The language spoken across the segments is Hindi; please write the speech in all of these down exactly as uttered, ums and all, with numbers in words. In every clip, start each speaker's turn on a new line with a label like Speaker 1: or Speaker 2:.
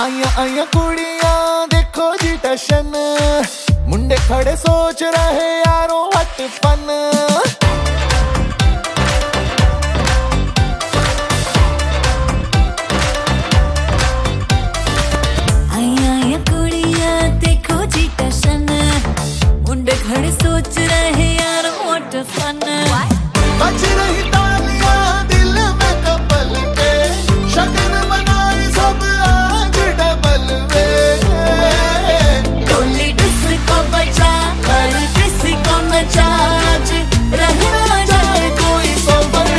Speaker 1: आइया आइया कुड़ियां देखो जी टशन, मुंडे खड़े सोच रहे यारों हट फन।
Speaker 2: आइया आइया कुड़ियां देखो जी टशन, मुंडे खड़े सोच रहे यारों हट फन।
Speaker 1: बज रही तालियां दिल में कपल के, शगन मनाई सब आज डबल वे।
Speaker 2: टोली डिस्को बजा हर किसी को नचा, आज रह ना जाए कोई सफर।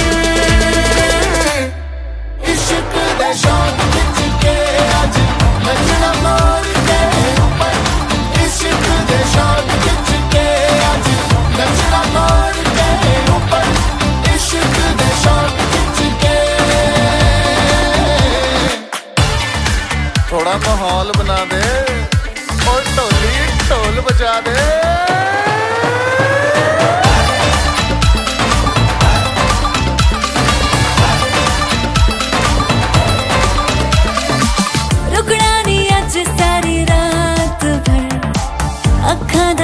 Speaker 1: इश्क दे शौक खिंच के आज नचना मार के ऊपर, इश्क दे शौक खिंच के आज नचना मार के ऊपर, इश्क दे शौक खिंच के। थोड़ा माहौल बना दे और ढोली ढोल बजा दे।
Speaker 2: रुकना नहीं अज सारी रात भर, अखा